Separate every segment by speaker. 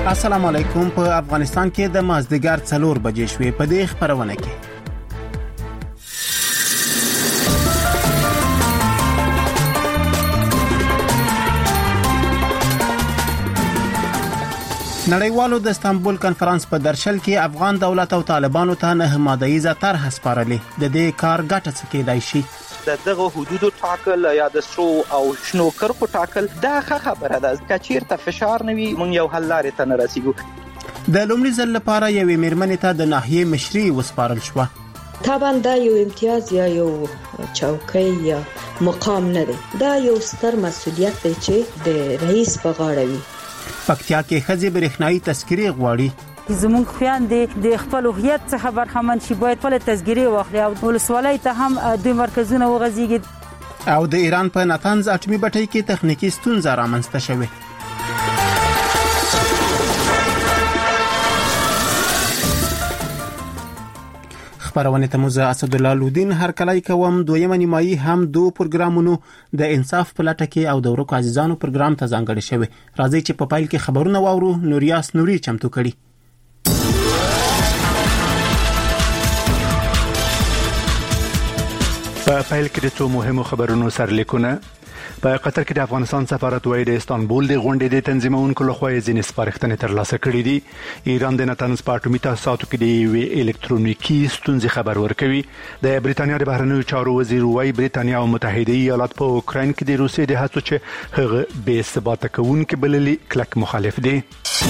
Speaker 1: السلام علیکم. په افغانستان کې د مازدیګر 4 بجې شوې. په دې خبرونه کې نړیوالو د استانبول کنفرانس په درشل کې افغان دولت او طالبانو ته نه ماده‌ایزه طرح سپارلې. د دې کار ګټه څه کېدای شي؟
Speaker 2: دغه حدودو ټاکل یا د سرو او شنو کرښو ټاکل دا خبره ده. که چیرته فشار نه وي موږ یو حل لارې ته نه رسیږو.
Speaker 1: د لومړي ځل لپاره یوې میرمنې ته د ناحیې مشري وسپارل شوه.
Speaker 3: طبعا دا یو امتیاز یا یو چوکۍ یا مقام نه دی، دا یو ستر مسؤلیت دی چې د رئیس په غاړه وي.
Speaker 1: پکتیا کې ښځې برېښنايي تذکرې غواړي.
Speaker 4: زمونږ خويندې د خپل هویت څخه برخمن شي، باید خپل تذکرې واخلي او ولسوالۍ ته هم د مرکزونه وغځيږي.
Speaker 1: او د ایران په ناتنز اټومي بټۍ کې تخنیکی ستونزه رامنځته شوه. خبرونه ته موزه اسد الله لودین هر کله کوم. دویمه نیمایي هم دو پروګرامونو د انصاف په لټه کې او د ورکو عزیزانو پروګرام ته ځانګړی شوی. راځي چې په پایل کې خبرونه واورو. نوریاس نوري چمتو کړي.
Speaker 5: په پایل کې د څو مهمو خبرونو سرلیکونه. په قطر کې د افغانستان سفارت وایي د استانبول د غونډې د تنظیمونکو لخوا ځینې سپارښتنې ترلاسه کړې دي. ایران د ناتنز په اټومي تاسیساتو کې د الکترونیکي ستونزې خبر ورکوي. د بریتانیا د بهرنیو چارو وزیر وایي بریتانیا او متحده ایالات په اوکراین کې د روسیې د هڅو چې هغه بې ثباته کوونکې بللي کلک مخالف دي.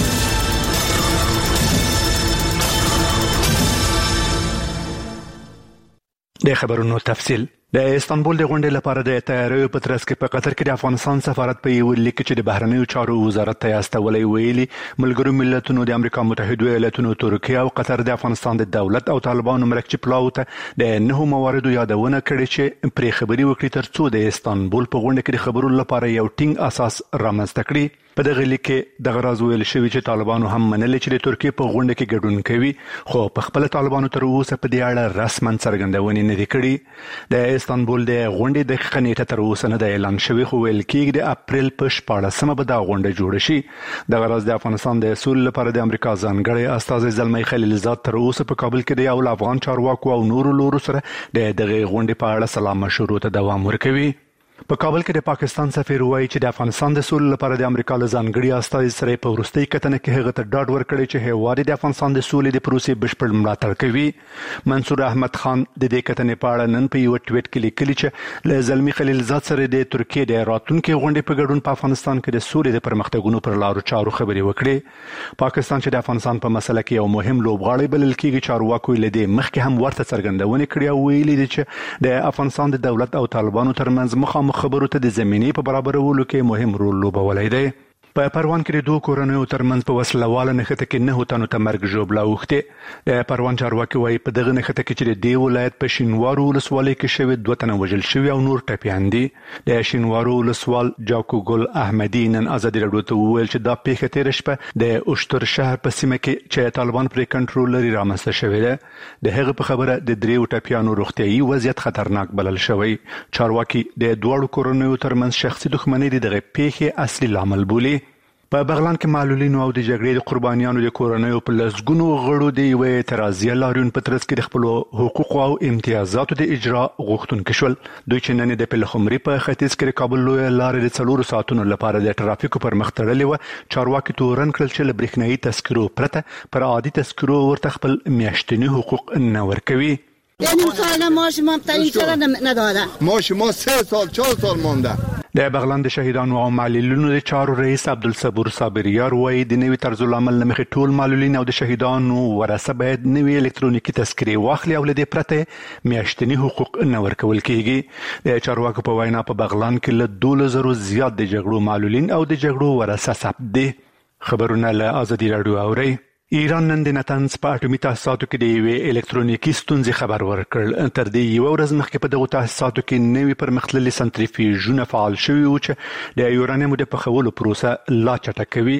Speaker 5: د خبرونو تفصیل. د استانبول د غونډې لپاره د تیاریو په ترڅ کې په قطر کې د افغانستان سفارت په یو لیک چې د بهرنیو چارو وزارت ته استولې ویلي ملګرو ملتونو د امریکا متحده ایالاتونو ترکیه او قطر د افغانستان د دولت او طالبانو مرکزي پلاو ته د نه مواردو یادونه کړې چې پرې خبري وکړي ترڅو د استانبول په غونډه کې د خبرو لپاره یو ټینګ اساس رامنځته کړي. په دغه لیک کې د غراز ویل شوی چې طالبانو هم منلي چې د ترکیه په غونډه کې ګډون کوي، خو په خپل طالبانو تر اوسه په دې اړه رسماً څرګندونې نه دي کړې. د استانبول د غونډې د خنیټه تر اوسه نه د اعلان شوی، خو ویل کېږي د اپریل په 14مه به دا غونډه جوړه شي. د غراز د افغانستان د اصول لپاره د امریکا ځانګړی استازی زلمی خلیلزاد تر اوسه په کابل کې د یو افغان چارواکو او نورو لورو سره د دغه غونډې په اړه سلا مشورو ته دوام ورکوي. په کابل کې د پاکستان سفیر وایي چې د افغانستان د سولې لپاره د امریکا له ځانګړي استازي سره په وروستۍ کتنه کې هغه ته ډاډ ورکړی چې هیواد د افغانستان د سولې د پروسې بشپړ ملاتړ کوي. منصور احمد خان د دې کتنې په اړه نن په یو ټویټ کې لیکلي چې له زلمی خلیلزاد سره د ترکیه د راتلونکي غونډې په ګډون په افغانستان کې د سولې د پرمختګونو پر لارو چارو خبرې وکړي. پاکستان چې د افغانستان په مسله کې یو مهم لوبغاړی بلل کېږي، چارواکو یې لدې مخکې هم ورته څرګندونې کړې او ویلي دي چې د افغانستان د دولت او طالبانو ترمنځ مخامخ خبرو ته د زمینې په برابرولو کې مهم رول لوبولی دی. په پروان کې د دوه کورنیو ترمنځ په وسلواله نښته کې 9 تنو ته مرګ ژوبله اوښتې. د پروان چارواکي وایي په دغه نښته کې چې د دې ولایت په شینوارو ولسوالۍ کې شوي 2 تنه وژل شوي او نور ټپیان دي. د شینوارو ولسوال جاکو ګل احمدي نن ازادي راډیو ته وویل چې دا پیښه تېره شپه د اوشتر شهر په سیمه کې چې طالبان پرې کنټرول لري رامنځته شوې ده. د هغه په خبره د 3 ټپیانو روغتیايي وضعیت خطرناک بلل شوی. چارواکي د دوه کورنیو ترمنځ شخصي دښمنۍ دغه پیښې اصلي لامل بولي. په بغلان کې معلولینو او د جګړې د قربانیانو د کورنیو په لسګونو غړو د یوې اعتراضیه لاریون په ترڅ کې د خپلو حقوقو او امتیازاتو د اجرا غوښتونکي شول. دوی چې نن د پلخمري په ختیځ کې د کابل لویه لارې د 4 ساعتونو لپاره د ټرافیکو پر مخ تړلې وه، چارواکي تورن کړل چې له برېښنايي تذکرو پرته پر عادي تذکرو ورته خپل میاشتني حقوق نه ورکوي.
Speaker 6: یعنی مثلا ماش ما تعیین چرا نداده؟
Speaker 7: ماش ما 3 سال 4 سال مونده.
Speaker 5: د بغلان د شهیدانو او معلولینو د چارو رئیس عبدالصبور صابریار وایي د نوي طرز العمل له مخې ټول معلولین او د شهیدانو ورثه باید نوي الکترونیکي تذکرې واخلي او له دې پرته میاشتني حقوق نه ورکول کېږي. د چارواکو په وینا په بغلان کې له 2000 زیات د جګړو معلولین او د جګړو ورثه ثبت دي. خبرونه له ازادي راډیو اوري. ایران نن د ناتنز په اټومي تاسیساتو کې د یوې الکترونیکي ستونزې خبر ورکړ. تر دې یوه ورځ مخکې په دغو تاسیساتو کې نوي پرمختللي سنتریفیوژونه فعال شوي وو چې د یورانیمو د پخولو پروسه لا چټکوي.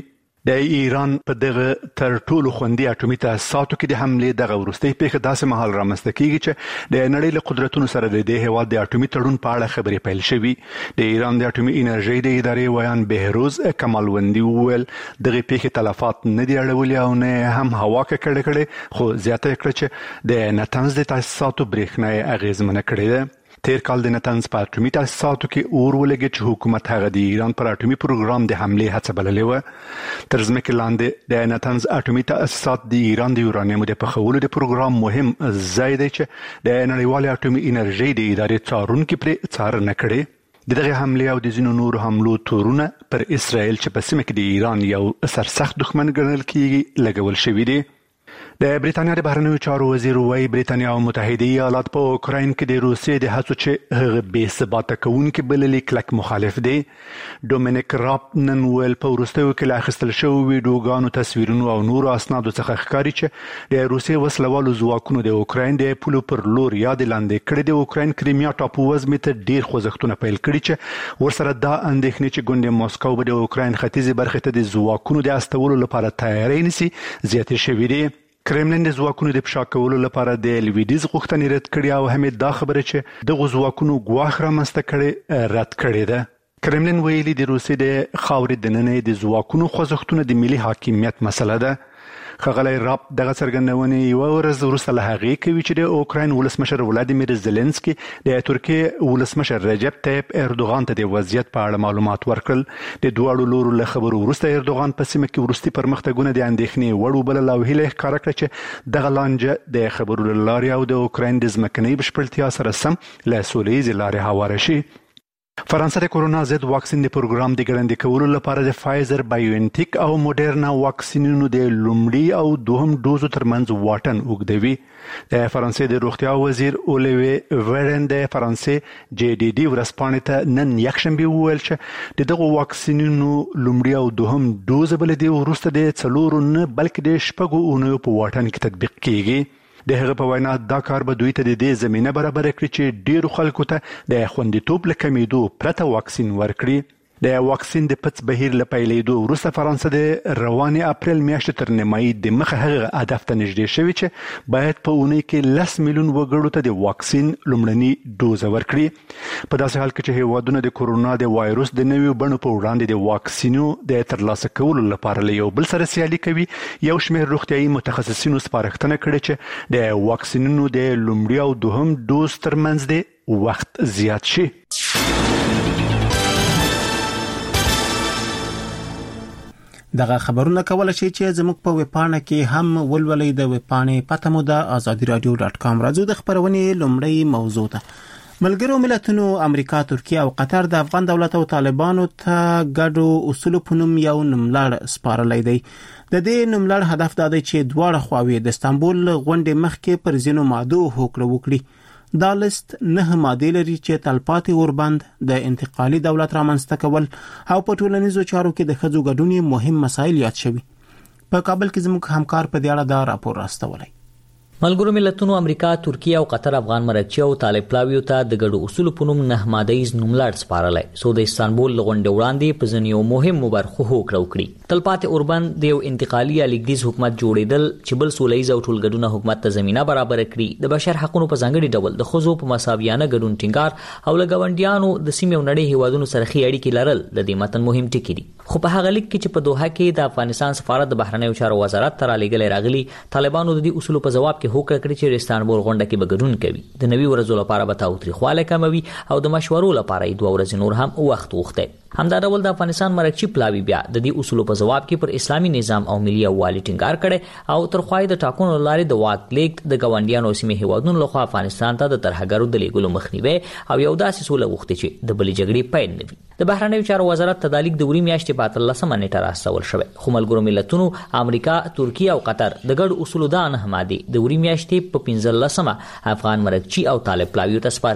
Speaker 5: د ایران په دغه تر ټولو خوندي اټومي تاسیساتو کې د حملې دغه وروستۍ پیښه داسې مهال رامنځته کیږي چې د نړۍ له قدرتونو سره د دې هیواد د اټومي تړون په اړه خبرې پیل شوي. د ایران د اټومي انرژۍ د ادارې ویان بهروز کمالوندي وویل دغه پیښې تلفات نه دي اړولي او نه هم هوا کړې، خو زیاته کړه چې د نتنز د تاسیساتو برېښنا اغیزمنه کړې ده. تیر کال د نتنز په اټومي تاسیساتو کې اور ولګېد چې حکومت هغه د ایران پر اټومي پروګرام د حملې هڅه بللې وه. تر ځمکې لاندې د نتنز اټومي تاسیسات د ایران د یورانیمو د پخولو د پروګرام مهم ځای دی چې د نړیوالې اټومي انرژۍ د ادارې څارونکي پرې څارنه کړې. د دغه حملې او د ځینو نورو حملو تورونه پر اسرائیل چې په سیمه کې د ایران یو سرسخت دښمن ګڼل کیږي لګول شوي دي. د بریتانیا د بهرنیو چارو وزیر وایي بریتانیا او متحده ایالات په اوکراین کې د روسیې د هڅو چې هغه بې ثباته کوونکي بللي کلک مخالف دي. ډومینیک راب نن ویل په وروستیو کې له اخیستل شویو ویډیوګانو، تصویرونو او نورو اسنادو څخه ښکاري چې د روسیې وسلوالو ځواکونو د اوکراین د پولو پر لور یا د لاندې کړي د اوکراین کریمیا ټاپو وزمې ته ډیر خوځښتونه پیل کړي چې ورسره دا اندېښنې چې ګوند ماسکو به د اوکراین ختیځې برخې ته د ځواکونو د استولو لپاره تیاری نیسي زیاتې شوي دي. کرملین د ځواکونو د فشا کولو لپاره د لویدیز غوښتنې رد کړې او هم دا خبره چې دغه ځواکونو ګواښ رامنځته کړي رد کړې ده. کرملین ویلي د روسیې د خاورې دننه د ځواکونو خوځښتونه د ملي حاکمیت مسله ده. ښاغلی راب دغه څرګندونې یوه ورځ وروسته له هغې کوي چې د اوکراین ولسمشر ولادیمیر زیلنسکي د ترکیې ولسمشر رجب طیب اردوغان ته د وضعیت په اړه معلومات ورکړل. د دواړو لورو له خبرو وروسته اردوغان په سیمه کې وروستي پرمختګونه د اندېښنې وړ وبلل او هیله یې ښکاره کړه چې دغه لانجه د خبرو له لارې او د اوکراین د ځمکنۍ بشپړتیا سره سم له سولیزې لارې هواره شي. فرانسه د کورونا ضد واکسین د پروګرام د ګړندي کولو لپاره د فایزر بایوانټیک او موډرنا واکسینونو د لومړي او دوهم ډوزو ترمنځ واټن اوږدوي. د فرانسې د روغتیا وزیر اولیوی ویرن د فرانسې جی ډي ډي ورځپاڼې ته نن یکشنبه وویل چې د دغو واکسینونو لومړي او دوهم ډوز بل دی وروسته د 4 نه بلکې د 6 اونیو په واټن کې تطبیق کیږي. د هغه په وینا دا کار به دوی ته د دې زمینه برابر کړي چې ډیرو خلکو ته د خوندیتوب له کمیدو پرته واکسین ورکړي. د واکسین د پڅ بهیر له پیلېدو وروسته فرانسه د روانې اپریل میاشتې تر نیمایي د مخه هغه هدف ته نږدې شوي چې باید په اونۍ کې 10 میلیون وګړو ته د واکسین لومړني ډوزه ورکړي. په داسې حال کې چې هیوادونه د کورونا د وایروس د نویو بڼو په وړاندې د واکسینو د ترلاسه کولو لپاره له یو بل سره سیالي کوي، یو شمېر روغتیایي متخصصینو سپارښتنه کړې چې د واکسینونو د لومړي او دوهم ډوز ترمنځ د وخت زیات شي.
Speaker 1: دغه خبرونه کولای شي چې زموږ په ویبپاڼه کې هم ولولئ. د ویبپاڼې پته مو د azadiradio.com. راځو د خبرونې لومړی موضوع ته. ملګرو ملتونو امریکا، ترکیه او قطر د افغان دولت او طالبانو ته ګډو اصولو په نوم یو نوملړ سپارلی دی. د دې نوملړ هدف دا دی چې دواړه خواوې د استانبول غونډې مخکې پر ځینو مادو هوکړه وکړي. دا لیست 9 مادې لري چې تلپاتې اوربند، د انتقالي دولت رامنځته کول او په ټولنیزو چارو کې د ښځو ګډون مهم مسایل یاد شوي. په کابل کې زموږ همکار په دې اړه دا راپور راستولی.
Speaker 8: ملګرو ملتونو امریکا، ترکیه او قطر افغان مرچی او طالب پلاویو ته د ګډو اصولو په نوم 9 مادهیز نوملړ سپارلی، څو د استانبول غونډې وړاندې په ځینو مهمو برخو هوکړه وکړي. تلپاتې اوربند د یو انتقالي یا لیکدیز حکومت جوړېدل چې بل سولیز او ټولګډونه حکومت ته زمینه برابر کړي، د بشر حقوقو په ځانګړي ډول د ښځو په مساویانه ګډون ټینګار او له ګاونډیانو د سیمې او نړۍ هیوادونو سره ښې اړیکې لرل د دې متن مهم ټکي دي. خو په هغه لیک کې چې په دوحه کې د افغانستان سفارت د بهرنیو چارو وزارت ته رالیږلی راغلي، طالبانو د دې اصولو په جواب کې هوکړه کړې چې استانبول غونډه کې به ګډون کوي، د نوي ورځو لپاره به تاوتریخوالی کموي او د مشورو لپاره 2 ورځې نور هم وخت غوښتی. همدا ډول د افغانستان مرکچی پلاوی بیا د دې اصولو په جواب کې پر اسلامي نظام او ملي یووالي ټینګار کړي او تر خوای د ټاکنو لارې د واک لیک د ګاونډیانو سیمې هیوادونو لخوا افغانستان ته د ترهګرو د لیږلو مخنیوي او یو داسې سوله غوښتي چې د بلې جګړې پیل نه وي. د بهرنیو چارو وزارت ته د لیک د وری میاشتې په 13 نیټه راستول شوی، خو ملګرو ملتونو امریکا، ترکیه او قطر د ګډ اصولو د 9 مادې د وری میاشتې په 15 افغان مرکچی او طالب پلاویو ته سپارلې دي.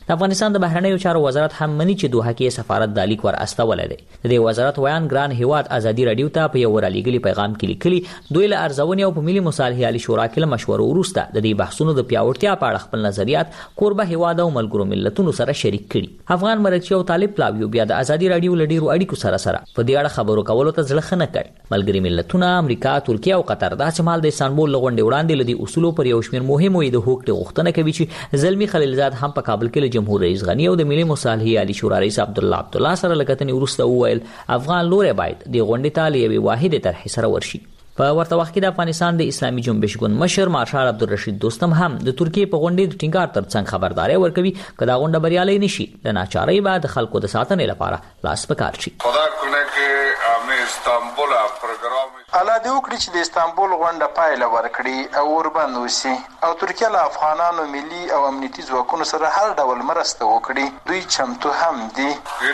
Speaker 8: د افغانستان د بهرنیو چارو وزارت هم مني چې دوحه کې سفارت د لیک ور استولې دی. د دې وزارت ویان ګران هیواد ازادي رادیو ته په یو ورالېګلي پیغام کې لیکلي دوی له ارزونې او په ملي مصالحې عالی شورا کې له مشورو وروسته د دې بحثونو د پیاوړتیا په اړه خپل نظریات کوربه هیواد او ملګرو ملتونو سره شریک کړي. افغان مرچی او طالب پلاویو بیا د ازادي رادیو لډیرو اړیکو سره په دې اړه خبرو کولو ته ځل خنه کړ. ملګری ملتونه، امریکا، ترکیه او قطر د شمال د استانبول لغونډې وړاندې لدی اصولو پر یو شمېر مهمو د حقوقو غوښتنه کوي چې زلمی خلیلزاد هم په کابل کې له جمهور رئیس غنی او د ملي مصالحې عالی شورا رئیس عبدالله سره لکتنې ورسته وویل افغان لوري باید د غونډې ته لوي واحده طرح سره ورشي. په ورته وخت کې د افغانستان د اسلامي جنبش ګوند مشر مارشال عبدالرشید دوستم هم د ترکیه په غونډې د ټینګار ترڅنګ خبرداري ورکوي کله غونډه بریالي نشي د ناچارۍ بعد خلکو د ساتنې لپاره لاس پکار شي.
Speaker 9: خدا کنه کې امه استانبول پروګرام
Speaker 10: الله دې وکړي چې د استانبول غونډه پایله ورکړي او وربند وسی او ترکیه له افغانانو ملي او امنیتي ځواکونو سره هر ډول مرسته وکړي. دوی چمتو هم دي.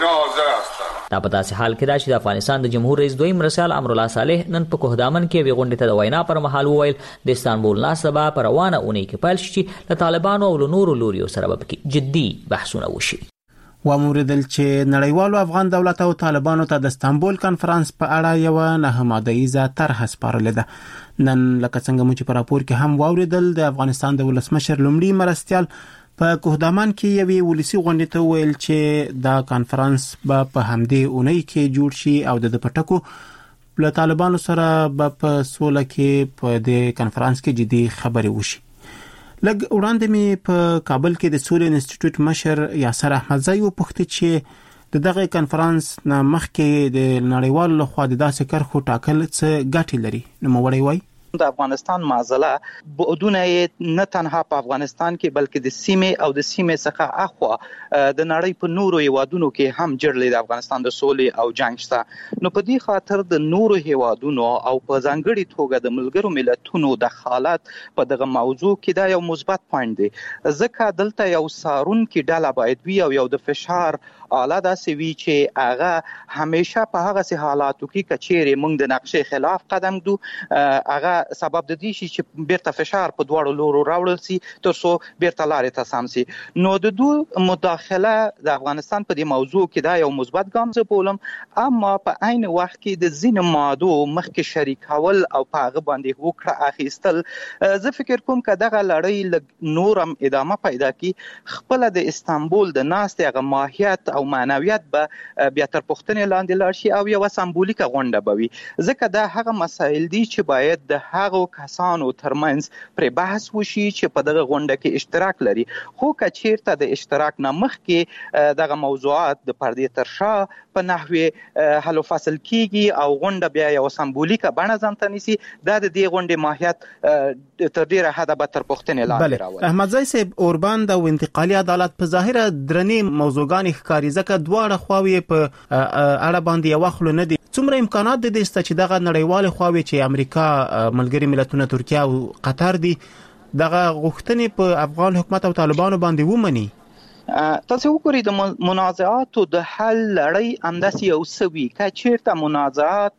Speaker 8: دا په داسې حال کې دا چې د افغانستان د جمهور رئیس دویم مرسل امرالله صالح نن په کوهدامن کې وی غونډه ته د وینا پر مهال وویل د استانبول ناسبه پر روانه اونۍ کې پیل شي چې له طالبانو او نورو لوريو سره به کې جدي بحثونه وشي.
Speaker 1: وموردل چې نړیوالو افغان دولت او طالبانو ته د استانبول کانفرنس په اړه یو نه ماده‌ایزه طرح سپارلې ده. نن لکه څنګه مو چې په راپور کې هم واوریدل د افغانستان د ولسمشر لومړي مرستیال په کوهدامن کې یوې ولسی غونډې ته ویل چې دا کانفرنس به په همدې اونۍ کې جوړ شي او د پټکو له طالبانو سره به په سوله کې په دې کانفرنس کې جدي خبرې وشي. لږ وړاندې می په کابل کې د سولې انسټیټیوټ مشر یاسر احمدزی وپوښتل چې دغه کانفرنس نه مخکې د نړیوالو لخوا د داسې کرخو ټاکل څه ګټې لري. نو موړی وای
Speaker 2: د افغانستان معضله بدون نه تنها په افغانستان کې بلکې د سیمې او د سیمې څخه اخوا د نړۍ په نورو هیوادونو کې هم جړلې د افغانستان د سولې او جنگ شته. نو په دې خاطر د نورو هیوادونو او په ځانګړي توګه د ملګرو ملتونو دخالت په دغه موضوع کې دا یو مثبت پوینټ دی. ځکه دلته یو سارون کې ډله باید وي او یو د فشار آله داسې وي چې هغه همیشه په هغه سي حالاتو کې کچېره موږ د نقشې خلاف قدم دو هغه سبب د دې شي چې بیرته فشار په دواړو لورو راوړل سي تر څو بیرته لارې ته سم سي. نو د دوه مداخله د افغانستان په دې موضوع کې دا یو مثبت ګام زه بولم. اما په عین وخت کې د ځینو مادو مخکې شریکول او په هغه باندې وکړه اخیستل زه فکر کوم چې دغه لړۍ نورم ادامه پیدا کی خپل د استانبول د ناست هغه ماهیت او معنویت به بیا تر پوښتنې لاندې لاړ شي او یو سمبولیکه غونډه به وي. ځکه دا هغه مسایل دي چې باید د هغو کسانو ترمنځ پر بحث وشي چې په دغه غونډه کې اشتراک لري. خو کچیرته د اشتراک نه مخکې دغه موضوعات د پردې تر شا په نحوه حل و فصل کیږي او غونډه بیا یو سمبولیکه بڼه ځانته نیسي. دا د دې غونډې ماهیت تر ډیره حده به تر پوښتنې لاندې راوړي.
Speaker 1: احمدزی صاحب اوربند او انتقالي عدالت په ظاهره درنې موضوعګان ښکاري ځکه دواړه خواوې په اړه باندې یو خلو نه دي. څومره امکانات د دې چې دغه نړیوال خواوې چې امریکا ملګری ملتونه ترکیه او قطر دي دغه غوښتنې په افغان حکومت او طالبانو باندې ومني؟
Speaker 2: تاسو وګورئ د منازعاتو د حل لړۍ انداسي او سوي که چیرته منازعات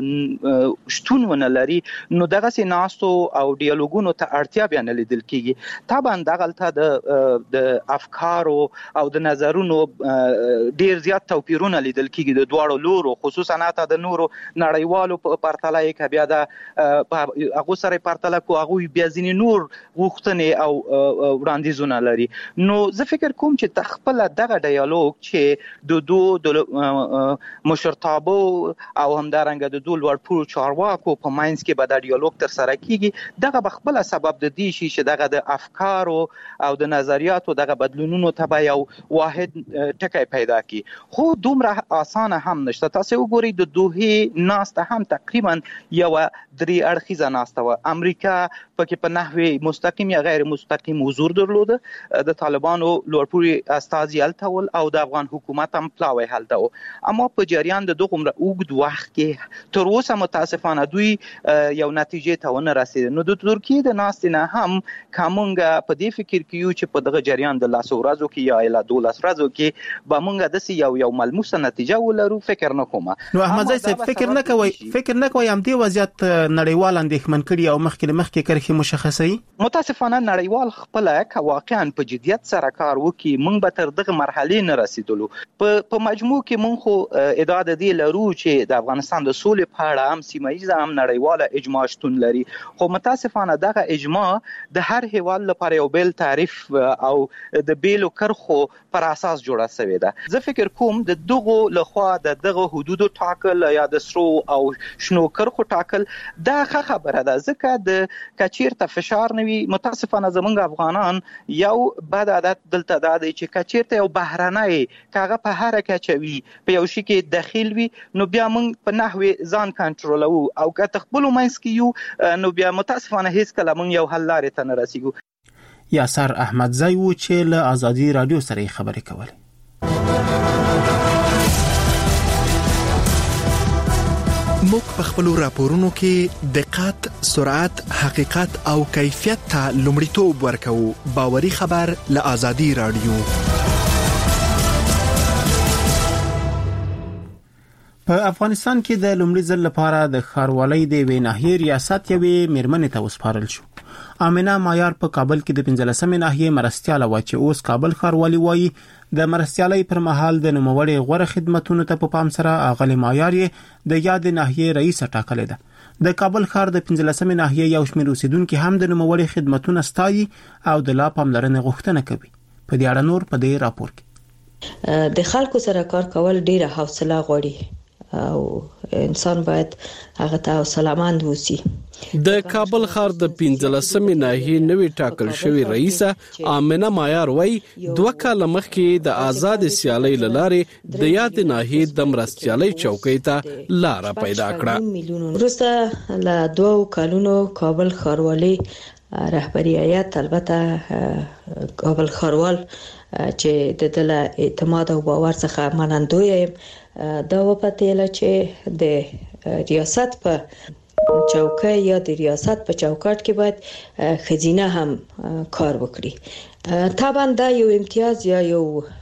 Speaker 2: شتون ونه لري نو دغه سي ناستو او ډیالوګونو ته اړتیا بیا نه لیدل کیږي. طبعا دغه د افکارو او د نظرونو ډیر زیات توپیرونه لیدل کیږي د دواړو لورو خصوصا نه د نورو نړیوالو په پرتله کې بیا د هغه سره پرتله کو هغه بیا ځینې نور غوښتنې او وړاندیزونه لري. نو زه فکر کوم چې خپل دغه ډیالوګ چې د دوه مشرتابو او همدارنګه د دوه لوړپوړو چارواکو په ماینس کې به د ډیالوګ تر سره کیږي دغه بخپله سبب د دې شي چې دغه د افکارو او د نظریاتو دغه بدلونونو ته به یو واحد ټکی پیدا کی. خو دومره اسانه هم نشته. تاسو وګورئ د دوه ناسته هم تقریبا یو درې اړخیزه ناسته و. امریکا پکې په نحوه مستقیم یا غیر مستقیم حضور درلوده. د طالبانو لوړپوړي استازي هلته ول او د افغان حکومت هم پلاوی هلته و. اما په جریان د دغه اوږد وخت کې تر اوسه متاسفانه دوی یو نتیجې ته ونه رسیدل. نو د ترکیې د ناستې نه هم کومنګ په دې فکر کې یو چې په دغه جریان د 10 ورځو کې یا اله 12 ورځو کې به مونږ د یو ملموسه نتیجه ولرو فکر نه کوم.
Speaker 1: نو احمد زئی صاحب فکر نه کوي هم دې وضعیت نړیوال اندېښمن کړي او مخکې کرخي مشخصي.
Speaker 2: متاسفانه نړیوال خپل واقعا په جديت سره کار وکي مونږ به تر دغه مرحله نه رسیدلو. په مجموع کې مونږ خو ادعا د دې لرو چې د افغانستان د سولې په اړه هم سیمایي هم نړیواله اجماع شتون لري، خو متاسفانه دغه اجماع د هر هیواد لپاره یو بیل تعریف او د بیلو کرخو پر اساس جوړه شوې ده. زه فکر کوم د دغه لخوا د دغه حدودو ټاکل یا د سرو او شنو کرخو ټاکل دا خبره ده، ځکه د کچیرته فشار نوي متاسفانه زمونږ افغانان یو بد عادت دلته دا دی چې کچیرته یو بهرنۍ کاغه په هر کچوي په یو شي کې داخل وي نو بیا موږ په نحوی ځان کنټرولو او که تخپل مینس کې یو نو بیا متاسفانه هیڅ کله موږ یو حل لارې ته نه رسیږو.
Speaker 1: یاسر احمد زئی و چې له ازادي رادیو سره خبرې کولې.
Speaker 11: موږ په خپل راپورونو کې دقت، سرعت، حقیقت او کیفیت ته لومړیتوب ورکوو. باوري خبر له ازادي رادیو.
Speaker 1: په افغانستان کې د لومړي ځل لپاره د ښاروالۍ د ناحیې ریاست یوې میرمنې ته وسپارل شو. امینه مایار په کابل کې د 15مې ناحیې مرستیاله و چې اوس کابل ښاروالي وایي د مرستیالۍ پر مهال د نوموړي غوړه خدماتونو ته په پام سره اغلی مایار یې د یاد ناحیې رئیس ټاکلې ده. د کابل ښار د 15مې ناحیې یو شمېر اوسیدونکو هم د نوموړي خدماتونه ستایي او د لا پاملرنې غوښتنه کوي. په دې اړه نور په دې راپور
Speaker 3: کې د خلکو سره کار کول ډیره حوصله غواړي او انسان باید هغه ته حوصله‌مند وسی.
Speaker 12: د کابل ښار د 15مې ناحیې نوې ټاکل شوی رئیس امینه مایار وایي 2 کال مخکې د آزاد سیالۍ لاره د یاد ناحیې د مرستیالۍ چوکۍ ته لار پیدا کړه.
Speaker 3: وروسته له 2 کالونو کابل ښاروالي رهبری هیئت البته کابل ښاروال چې د دله اعتماد او باور څخه منندوی دا وپتیله چې د ریاست په چوکۍ یا د ریاست په چوکاټ کې باید خزینه هم کار وکړي. طبعا دا یو امتیاز یا یو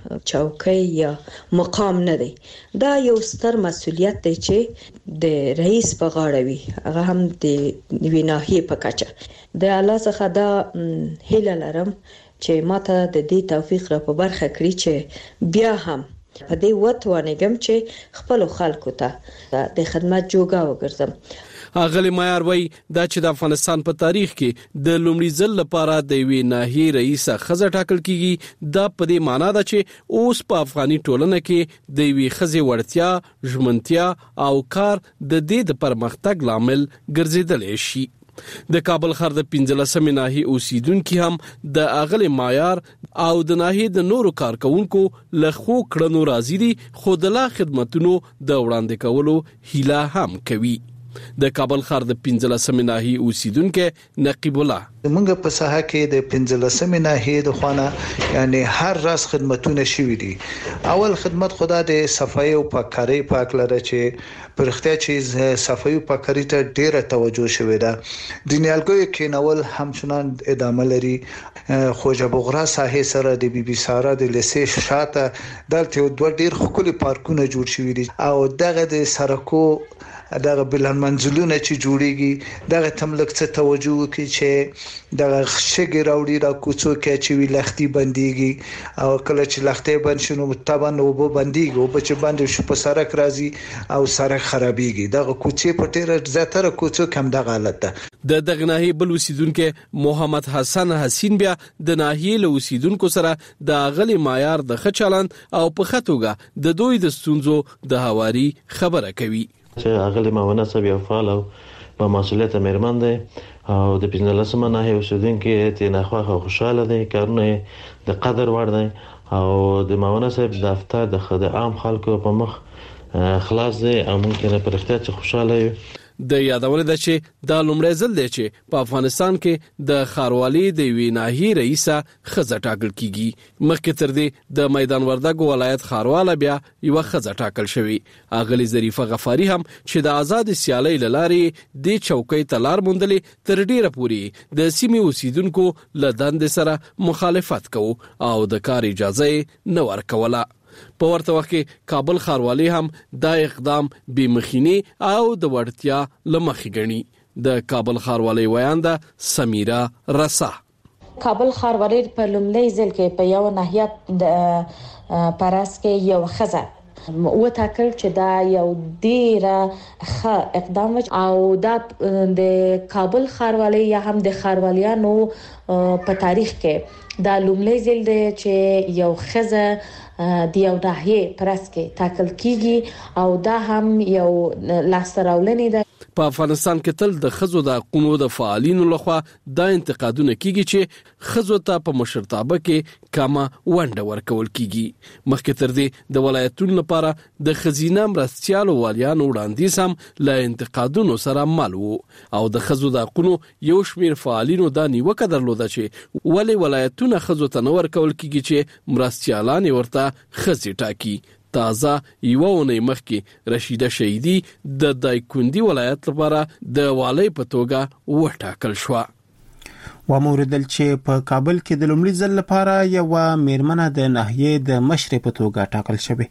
Speaker 3: چوکۍ یا مقام نه دی، دا یو ستر مسؤلیت دی چې د رئیس په غاړه وي، هغه هم د ویناهي په کچه. د الله څخه دا هیله لرم چې ماته د دې توفیق را په برخه کړی چې بیا هم په دې وتوانېږم چې خپل خلکو ته د خدمت جوګه وګرځم.
Speaker 12: اغلی مایار وایي دا چې د افغانستان په تاریخ کې د لومړي ځل لپاره د یوې ناحیې رئیس خزه ټاکل کیږي، دا په دې معنی ده چې اوس په افغاني ټولنه کې د یوې خزې وړتیا، ژمنتیا او کار د دې د پرمختګ لامل ګرځیدلی شي. د کابل ښار د 15مې ناحیې اوسیدونکو هم د اغلی مایار او د ناحیې د نورو کارکونکو له خو کړنو راضي دي، خو د لا خدماتونو د وړاندې کولو هیله هم کوي. د کابل ښار د 15مې ناحیې اوسیدونکو نقیب الله
Speaker 13: موږ په ساحه کې د 15مې ناحیې د خوانه یعنی هر راس خدماتونه شوي دي. اول خدمت خدا د صفایي او پاککاري پاک لره چې پرختیا چې صفایي او پاککاري ته ډیره توجه شوې ده. د نیالګیو کینول همچنان ادامه لري. خوجه بغرا ساحه سره د بي بي سارا د لسې شاته دلته دوه ډیر خولي پارکونه جوړ شوي دي او دغه د سرکو دغه بلان منزلونه چې جوړیږي دغه تملک څه توجه وکړي چې دغه شګي راوړي را کوڅو کې چې وی لختي بنديږي او کله چې لختي بند شنو متبن او بو بنديږي او چې باندې شو په سرک راځي او سرک خرابيږي دغه کوڅې په ټیره زیاتره کوڅو کم دغه حالت ده.
Speaker 12: د دغه ناحیې بل اوسیدونکو محمد حسن حسین بیا د ناحیې له اوسیدونکو سره د اغلی معیار د خچلن او په خطوګه د دوی د ستونزو د هواري خبره کوي.
Speaker 14: چې اغلی معاونه صاحب یو فعال او با مسؤلیت مهربان دی او د 15مه ناحیې اوسیدونکو ته نه خوشاله دي، کارونه د قدر وړ دي او د معاونه صاحب د دفتر د عام خلکو په مخ خلاص دي او ممکنه پر اختیار خوشاله یو.
Speaker 12: د یادونه ده چې دا لومړی ځل دی چې په افغانستان کې د خاروالي د یوې ناحیې رئیسه ښځه ټاکل کیږي. مخکې تر دې د میدان وردګ ولایت خارواله بیا یو ښځه ټاکل شوی. اغلی ظریفه غفاری هم چې د آزاد سیالۍ لارې د چوکۍ تلار موندلې تر ډیره پوري د سیمې اوسیدونکو له دندې سره مخالفت کوي او د کار اجازه نه ورکوله. په ورته وخت کې کابل ښاروالي هم دا اقدام بې مخینی او د وړتیا لمخې ګڼي. د کابل ښاروالي ویانده سمیرا رسا
Speaker 15: کابل ښاروالي په لومړي ځل کې په یو ناحیه د پاراس کې یو ښځه وټاکل چې دا یو ډیره ښه اقدام او دا د کابل ښاروالي یا هم د ښارواليانو په تاریخ کې دا لومړی ځل دی چې یو ښځه د یو ناحیې پرس کې ټاکل کیږي او دا هم یو لاسته راوړنه ده.
Speaker 12: په افغانستان کې تل د ښځو د حقوقو د فعالینو لخوا دا انتقادونه کیږي چې ښځو ته په مشرتابه کې کمه ونډه ورکول کیږي. مخکې تر دې د ولایتونو لپاره د خزینه مرستيالو والیانو وړاندیز هم له انتقادونو سره مل وو او د ښځو د حقوقو یو شمیر فعالینو دا نیوکه درلوده چې ولې ولایتونه ښځو ته نه ورکول کیږي چې مرستيالان ورته ښځې ټاکي. تازه یو ونې مخکې رشیده شهیدی د دایکندي ولایت لپاره د والی په توګه وټاکل شو.
Speaker 1: وموردل چې په کابل کې د لومړي ځل لپاره یو میرمنه د ناحیې د مشر په توګه ټاکل شوه.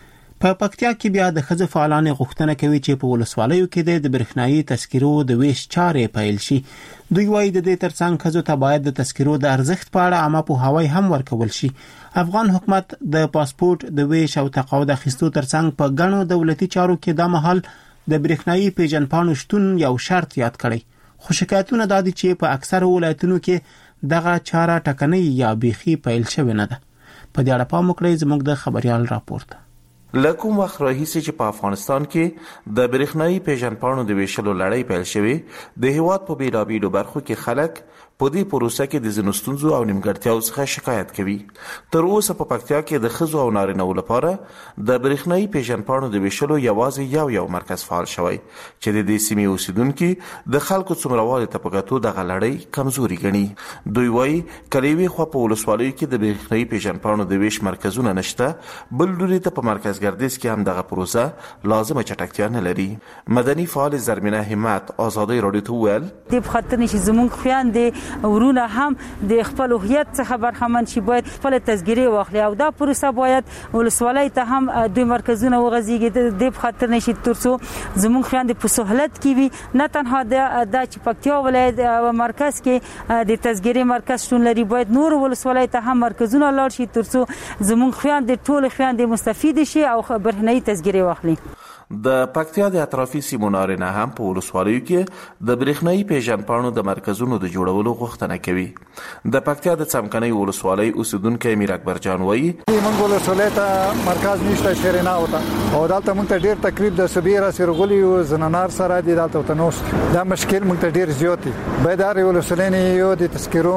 Speaker 1: په پکتیا کې بیا د ښځو فعالان غوښتنه کوي چې په ولسوالیو کې د برېښنايي تذکرو د ویش چارې پیل شي. دوی وايي د دې ترڅنګ ښځو ته باید د تذکرو د ارزښت په اړه عامه پوهاوی هم ورکول شي. افغان حکومت د پاسپورت د ویش او تقاعد اخیستو ترڅنګ په ګڼو دولتي چارو کې د مهال د برېښنايي پیژنپاڼو شتون یو شرط یاد کړی. خو شکایتونه دا دي چې په اکثر ولایتونو کې دغه چاره ټکنۍ یا بیخي پیل شوې نه ده. په دې اړه پام وکړئ زموږ د خبريال راپورته.
Speaker 16: لکوم وخت راهیسې چې په افغانستان کې د برېښنايي پیژنپاڼو د ویشلو لړۍ پیل شوې د هیواد په بیلابیلو برخو کې خلک په دې پروسه کې د ځینو ستونزو او نیمګړتیاو څخه شکایت کوي. تر اوسه په پکتیا کې د ښځو او نارینه‌و لپاره د برېښنايي پیژنپاڼو د ویشلو یوازې یو مرکز فعال شوی چې د دې سیمې اوسیدونکو د خلکو څومره ته په کتو دغه لړۍ کمزوري ګڼي. دوی وايي کلیوي خو په ولسوالیو کې د برېښنايي پیژنپاڼو د ویش مرکزونه نشته، بل لوري ته په مرکز ګردیز کې هم دغه پروسه لازمه چټکتیا نه لري. مدني فعال زرمینه همت آزادۍ رادیو ته ویل
Speaker 4: د خاطر نشي زمونږ خويندې ورونه هم د خپل هویت څخه برخمن شي، باید خپل تذکره واخلي او دا پروسه باید ولسوالۍ ته هم د مرکزونه وغځيږي. د خاطر نشي ترڅو زمونږ خويندې په سہولت کې وي، نه تنها د چې پکتیا ولایت مرکز کې د تذکره مرکز شون لري، باید نور ولسوالۍ ته هم مرکزونه لاړ شي ترڅو زمونږ خويندې ټول خويندې مستفید شي او برېښنايي تذکره واخلي.
Speaker 16: د پکتیا د اطرافي سیمو نارینه هم په ولسوالیو کې د برېښنايي پیژنپاڼو د مرکزونو د جوړولو غوښتنه کوي. د پکتیا د څمکنۍ ولسوالۍ اوسیدونکو امیر اکبر جان وایي
Speaker 17: موږ ولسوالۍ ته مرکز نشته شرینا وته او دلته موږ ته ډیر تقریب د سبیره سرغلی او زنانار سره دی دلته وتنوس دا مشکل موږ ته ډیر زیاتی بيدار ولسوالۍ یو د تذکرو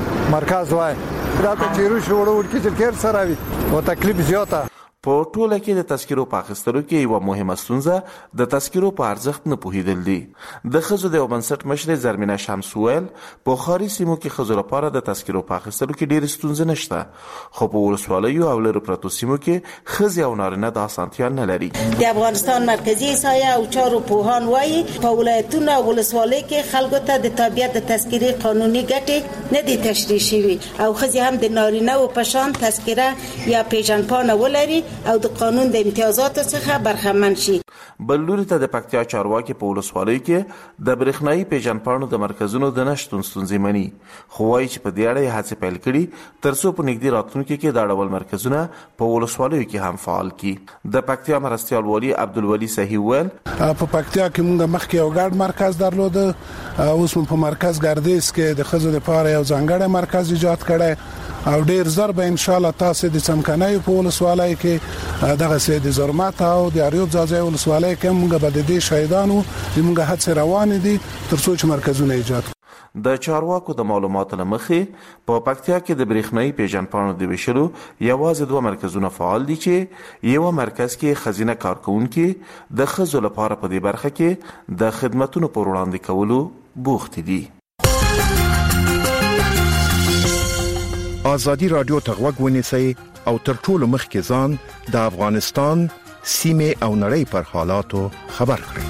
Speaker 17: مرکز وای دلته چیرو شوړو ورکې چې سره وي او تکلیف زیاته.
Speaker 16: په ټوله کې د تذکرو په اخیستلو کې یو مهمه ستونزه د تذکرو په ارزښت نه پوهیدل دي. د ښځو د بنسټ مشر زرمینه شمس ویل په خاري سیمو کې ښځو لپاره د تذکرو په اخیستلو کې ډېر ستونزې نشته، خو په ولسوالیو او لرو پرتو سیمو کې ښځې او نارینه د اسانتیا نه لري.
Speaker 18: د افغانستان مرکزی سایه او چارو پوهان وایي په ولایتونو او ولسوالۍ کې خلکو ته د تابعیت د تذکرې قانوني ګټې نه دي تشریح شوي او ښځې هم د نارینه او په شان تذکره یا پیژنپاڼه ولري او د قانون د امتیازاتو څخه برخمن شي.
Speaker 16: بل لوري ته د پکتیا چارواکي په ولسوالۍ کې د برېښنايي پیژنپاڼو د مرکزونو د نشټون ستونزې مني، خو وايي چې په دې اړه هڅې پیل کړي ترڅو په نږدې راتلونکي کې دا ډول مرکزونه په ولسوالیو کې هم فعال کړي. د پکتیا مرستيال والی عبدالولي صحیح ویل
Speaker 19: په پکتیا کې موږ مخکې یو ګډ مرکز درلوده، اوس په مرکز ګردیز کې د ښځو لپاره یو ځانګړی مرکز ایجاد کړی او ډیر زر به ان شاء الله تاسو د څمکنۍ په ولسوالۍ کې دغه سي د زرمات او د اریوب ځاځي ولسوالۍ کې موږ به د دې شهیدانو موږ هڅه روان دي ترڅو چې مرکزونه ایجاد.
Speaker 16: د چارواکو د معلوماتو لمخې په پکتیا کې د برېښنايي پیژنپاڼو د ویشلو یوازې 2 مرکزونه فعال دي چې یو مرکز کې خزینه کارکونکي د ښځو لپاره په دې برخه کې د خدماتو پر وړاندې کولو بوخت دي.
Speaker 11: ازادي رادیو ته غوږ ونیسئ او تر ټولو مخکې ځان د افغانستان سیمه او نړۍ پر حالاتو خبر کړئ.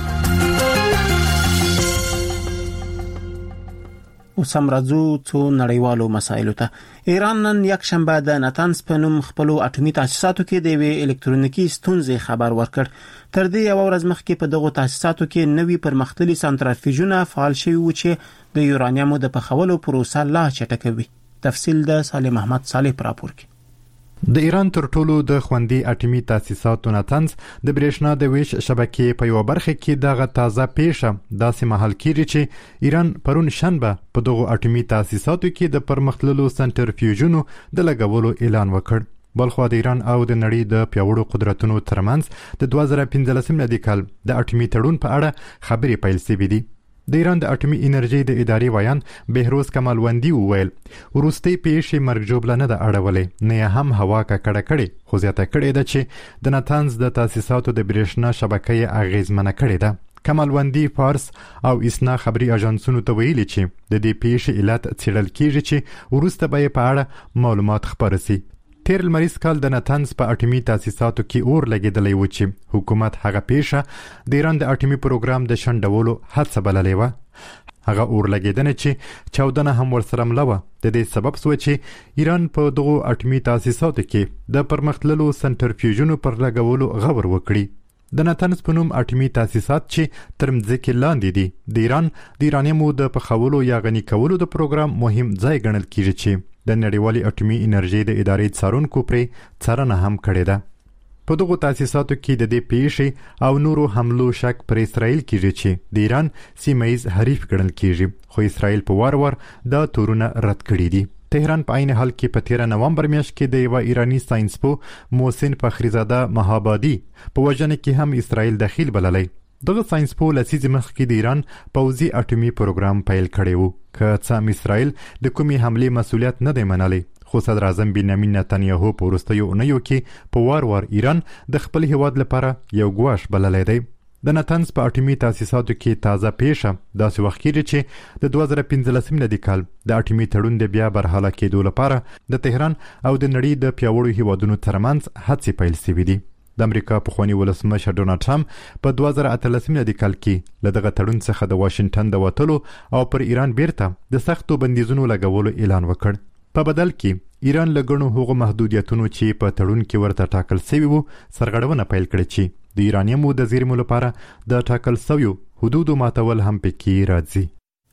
Speaker 1: اوس هم راځو څو نړیوالو مسایلو ته. ایران نن یک شنبه د ناتانز په نوم خپل اټومي تاسیساتو کې د وی الکترونیکي ستونزې خبر ورکړ. تر دې یو ورځ مخکې په دغه تاسیساتو کې نوي پرمختللي سنټریفیوژونه فعال شوي و چې د یورانیمو د پخولو پروسه لا چټکوي. تفصیل د سالم احمد صالح پر راپور کې.
Speaker 20: د ایران تر ټولو د خوندي اټومي تاسیساتو ناتنز د برېښنا د ویش شبکې په یو برخه کې دغه تازه پیښه داسې مهال کېږي چې ایران پرون شنبه په دغه اټومي تاسیساتو کې د پرمختللو سنټریفیوژونو د لګولو اعلان وکړ. بلخو د ایران او د نړۍ د پیاوړو قدرتونو ترمنځ د 2015 میلادي کال د اټومي تړون په اړه خبرې پیل شوې دي. د ایران د اټومي انرژي د ادارې ویان بهروز کمالوندی وویل وروستي پیښې مرګ جوړه نه ده اړولې نه هم هوا ککړه کړي، خو زیاته کړې ده چې د ناتانز د تاسیساتو د برېښنا شبکې اغیزمنه کړې ده. کمالوندی فارس او اسنا خبري اژانسونو ته ویلي چې د دې پیښې علت څېړل کیږي چې وروسته به په اړه معلومات خپاره سي. تیر لمریز کال د ناتنز په اټومي تاسیساتو کې اور لګېدلی و چې حکومت هغه پیښه د ایران د اټومي پروګرام د شنډولو هڅه بللې وه. هغه اور لګېدنه چې چاودنه هم ورسره مله وه د دې سبب شوه چې ایران په دغو اټومي تاسیساتو کې د پرمختللو سنټریفیوژونو پر لګولو غور وکړي. د ناتنز په نوم اټومي تاسیسات چې تر مځکې لاندې دي د ایران د یورانیمو د پخولو یا غني کولو د پروګرام مهم ځای ګڼل کیږي چې د نړیوالي اټومي انرژي د ادارې څارونکو پرې څارنه هم کړې ده. په دغو تاسیساتو کې د دې پیښې او نورو حملو شک پر اسرائیل کیږي چې د ایران سیمه‌ایز حریف ګڼل کیږي، خو اسرائیل په وار وار دا تورونه رد کړي دي. تهران په عین حال کې په 13 نومبر میاشت کې د یو ایرانی ساينسپو محسن فخریزاده مهابادي په وژنه کې هم اسرائیل دخیل بللی. دغه ساينسپو لسیز مخکې د ایران پوځي اټومي پروګرام پیل کړی وو که څه اسرائیل د کومې حملې مسؤلیت نه دی منلی، خو صدر اعظم بنیامین نتنیاهو په وروستیو اونیو کې په وار وار ایران د خپل هیواد لپاره یو ګواښ بللی دی. د ناتنز په اټومي تاسیساتو کې تازه پیښه داسې وخت کېږي چې د 2015 میلادي کال د اټومي تړون د بیا برحاله کېدو لپاره د تهران او د نړۍ د پیاوړو هیوادونو ترمنځ هڅې پیل شوې دي. د امریکا پخوانی ولسمشر ډونالډ ټرمپ په 2018 میلادي کال کې له دغه تړون څخه د واشنگټن د وتلو او پر ایران بیرته د سختو بندیزونو لګولو اعلان وکړ. په بدل کې ایران له ګڼو هغو محدودیتونو چې په تړون کې ورته ټاکل شوي وو سرغړونه پیل کړې چې د یورانیمو د زیرمو لپاره د ټاکل شویو حدودو ماتول هم پکې راځي.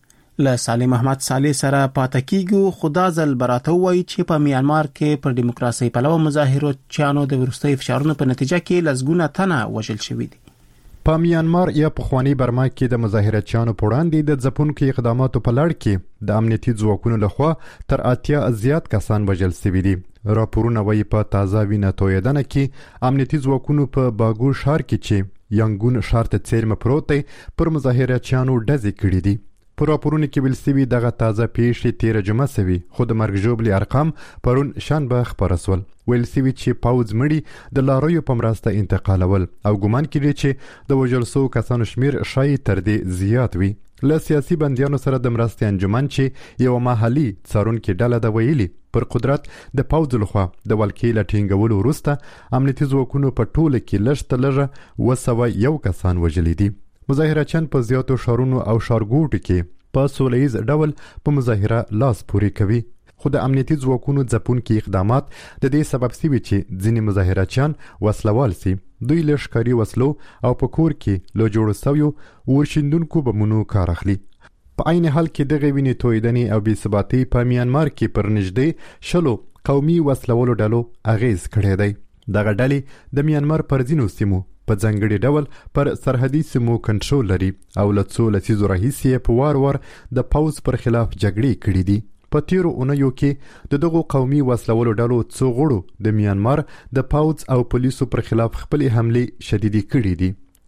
Speaker 1: له سالم احمد صالح سره پاتې کیږو. خدا ځل براته وایي چې په میانمار کې پر دیموکراسي پلوه مظاهرو چانو د وروستي فشارونو په نتیجه کې لسګونه تنه وژل شوي دي.
Speaker 20: په میانمار یا پخوانی برما کې د مظاهرچیانو په وړاندې د ځپونکو اقداماتو په لړ کې د امنیتي ځواکونو لخوا تر 80 زیات کسان وژل شوي دي. راپورونه وایي په تازه وینه تویدنه کې امنیتي ځواکونو په باګو ښار کې چې یانګون ښار ته څیرمه پروت دی پر مظاهرچیانو ډزې کړي دي. په راپورونو کې ویل شوي دغه تازه پیښې تیره جمعه شوي، خو د مرګ ژوبلې ارقام پرون شنبه خپاره شول. ویل شوي چې پوځ مړي د لاریو په مرسته انتقالول او ګمان کېږي چې د وژل شوو کسانو شمیر ښایي تر دې زیات وي. له سیاسي بندیانو سره د مرستې انجمن چې یو محلي څارونکې ډله ده ویلي پر قدرت د پوځ لخوا د ولکې له ټینګولو وروسته امنیتي ځواکونو په ټوله کې لږ تر لږه 201 کسان وژلي دي. مظاهرچیان په زیاتو ښارونو او ښارګوټو کې په سوله ییز ډول په مظاهره لاس پورې کوي، خو د امنیتي ځواکونو ځپونکي اقدامات د دې سبب شوي چې ځینې مظاهرچیان وسلوال سي. دوی له ښکاري وسلو او په کور کې له جوړو سویو ورشندونکو بمونو کار اخلي. په عین حال کې دغه وینې تویدنې او بې ثباتۍ په میانمار کې پر نږدې 10 قومي وسلولو ډلو اغیز کړی دی. دغه ډلې د میانمار پر ځینو سیمو په ځانګړي ډول پر سرحدي سیمو کنټرول لري او له څو لسیزو راهیسې په وار وار د پوځ پر خلاف جګړې کړي دي. په تیرو اونیو کې د دغو قومي وسلولو ډلو څو غړو د میانمار د پوځ او پولیسو پر خلاف خپلې حملې شدیدې کړي دي.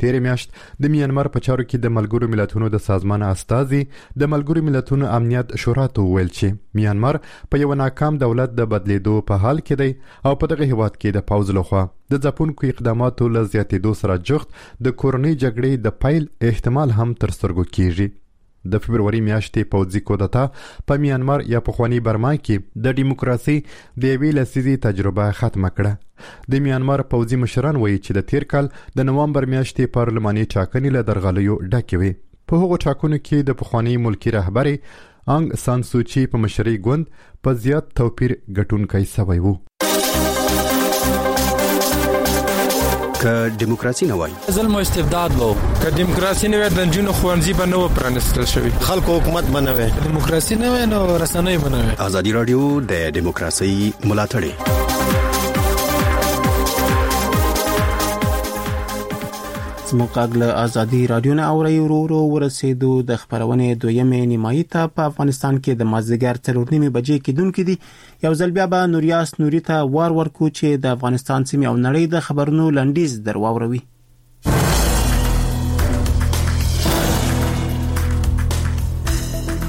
Speaker 20: تیر میاشت د میانمار په چارو کې د ملګرو ملتونو د سازمان استازي د ملګرو ملتونو امنیت شورا ته وویل چې میانمار په یو ناکام دولت د بدلیدو په حال کې دی او په دغه هیواد کې د پوز لخوا د ځپونکو اقداماتو له زیاتېدو سره جوخت د کورنۍ جګړې د پیل احتمال هم تر سترګو کیږي. د فبرवरी میاشتې پوځي کودتا په میانمار یا پخوانی برما کې د دیموکراسي د یوې لسیزې تجربه ختمه کړه. د میانمار پوځي مشران وایي چې د تیر کال د نوامبر میاشتې پارلماني ټاکنې له درغلیو ډکې وې. په هغو ټاکنو کې د پخوانی ملکی رهبري انګ سان سوچي په مشرۍ ګوند په زیات توپیر ګټونکی سوی وو.
Speaker 21: که دیموکراسي نه وای
Speaker 22: ظلم او استبداد وو، که دیموکراسي نه وای د جنونو خوانځي به نه و پرانستل شوی،
Speaker 21: خلکو حکومت بنوي،
Speaker 22: دیموکراسي نه وای نو رسنۍ بنوي.
Speaker 21: ازادي رادیو د دیموکراسي ملاتړ
Speaker 1: مقابل ازادي رادیو نه اوري ورو ورسېدو د خبرونه دویمه نیمایي ته په افغانستان کې د مازدیګر 3:30 بجې کې دونکو دي. یو ځل بیا به نوریاس نوري ته ورکو چې د افغانستان سیمه او نړۍ د خبرونو لنډیز درواوروي.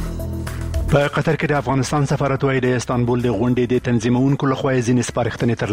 Speaker 5: په قطر کې د افغانستان سفارت وايي د استانبول د غونډې د تنظیمونکو لخوا ځینې سپارښتنې تر